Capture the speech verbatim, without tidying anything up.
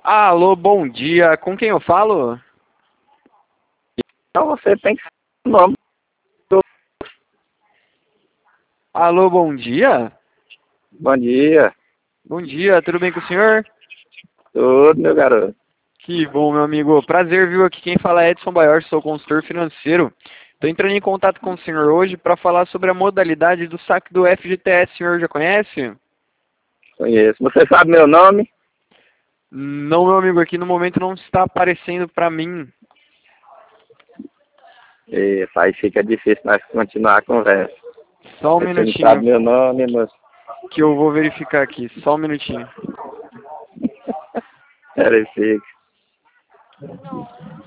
Alô, bom dia. Com quem eu falo? Então você tem que saber o nome. Alô, bom dia. Bom dia. Bom dia, tudo bem com o senhor? Tudo, meu garoto. Que bom, meu amigo. Prazer, viu? Aqui quem fala é Edson Baior, sou consultor financeiro. Estou entrando em contato com o senhor hoje para falar sobre a modalidade do saque do F G T S. O senhor já conhece? Conheço. Você sabe meu nome? Não, meu amigo, aqui no momento não está aparecendo para mim. Isso, aí fica difícil nós continuar a conversa. Só um Aí você não sabe minutinho meu nome, moço. que eu vou verificar aqui. Só um minutinho. Peraí, fica.